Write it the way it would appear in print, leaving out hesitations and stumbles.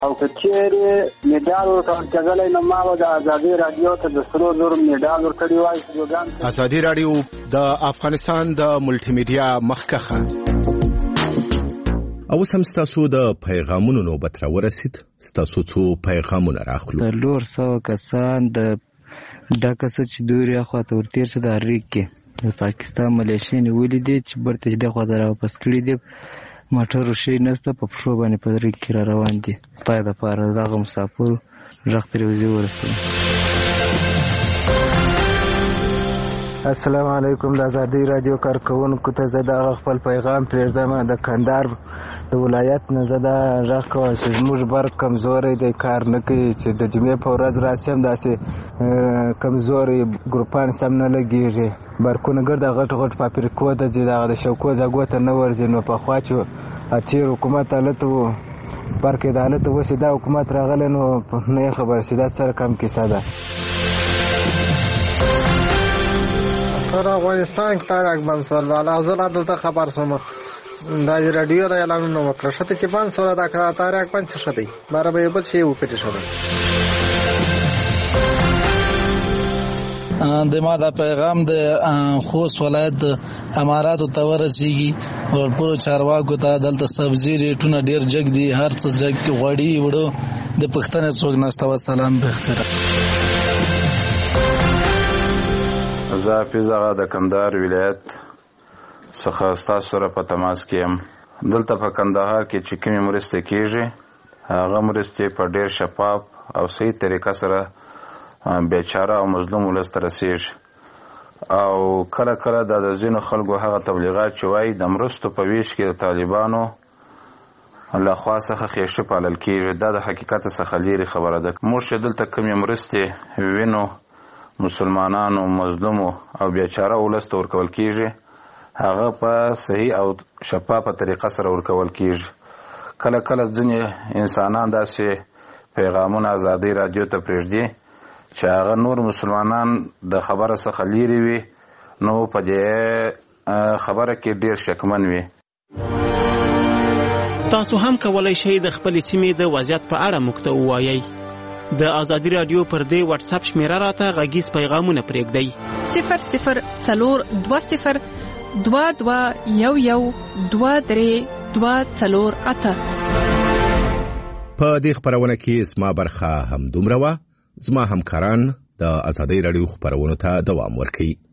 او که چیرې میډال ورکول کېدلی نو ما به د ازادي راډیو ته د سرو زرو میډال ورکړی وای. ازادي راډیو د افغانستان د ملټي میډیا مخکخه او سم ستاسو د پیغامونو نوبت را ورسید. ستاسو څو پیغامونه راخلو. د لور سو کسان د ډاکه چې دوی اخواته ورتیر شه د اریک کې د پاکستان ملیشیا نیولې دي چې برته د خواته را واپس کړي دي. موټر شي نسته په پښو باندې په اریک کې را روان دي. پای د پاره دغه مسافر ژغ تلویزیون ورسوي. السلام علیکم. د ازادي راډیو کارکونکو ته زه د خپل پیغام پرېږدم. د کندهار د ولایت نه زه دا غږ کوم چې زموږ برق کمزوری دی، کار نه کوي. چې د جمعې په ورځ راسي هم داسې کمزوري ګروپان سم نه لګېږي. برقونه ګرده غټ غټ فابریکو ته ځي، دغه د شوکو ځګو ته نه ورځي. نو پخوا چې تېر حکومت هلته و، برق یې د هلته اوس دا حکومت راغلی نو نه یې خبر شي. دا سره کم کیسه ده. پر افغانستان کې تارک بند سول والا زه دلته خبر شوم. دا رادیو دا اعلانونه وکړه شته چې بند سول دا تارک بند څه شته بار به بل شي وکړي شته. د ما دا پیغام د خوست ولایت اماراتو ته ورسیږي. ورپورو چارواکو ته دلته سبزی ریټونه ډیر جګ دي، هر څه جګ غوړي وړو د پښتنې څوک نشته. والسلام بخیر. زه حافظه د کندهار ولایت څخه ستاسو سره په تماس کې یم. دلته په کندهار کې چې کومې مرستې کېږي هغه مرستې په ډېر شفاف او صحیح طریقه سره بیچاره او مظلوم ولس ته رسېږي. او کله کله د ځینو خلکو هغه تبلیغات چې وایي د مرستو په ویش کې د طالبانو له خوا څخه خېشه پالل کېږي، دا د حقیقت څخه لرې خبره ده. موږ چې دلته کومې مرستې وینو مسلمانانو مظلومو او بیچاره ولس ته ورکول کېږي هغه په صحیح او شفافه طریقه سره ورکول کېږي. کله کله ځینې انسانان داسې پیغامونه ازادي راډیو ته پرېږدي چې هغه نور مسلمانان د خبره څخه لرې وي، نو په دې خبره کې ډېر شکمن وي. تاسو هم کولی شئ د خپلې سیمې د وضعیت په اړه موږ ته ووایئ. د ازادي راډیو پر دې واتس اپ شمیره راته غږیز پیغامونه پرېږدئ. 002022112238. په دې خبرونه کې اسما برخه هم دومره وه. زما همکاران د ازادي راډیو خبرونو ته دوام ورکوي.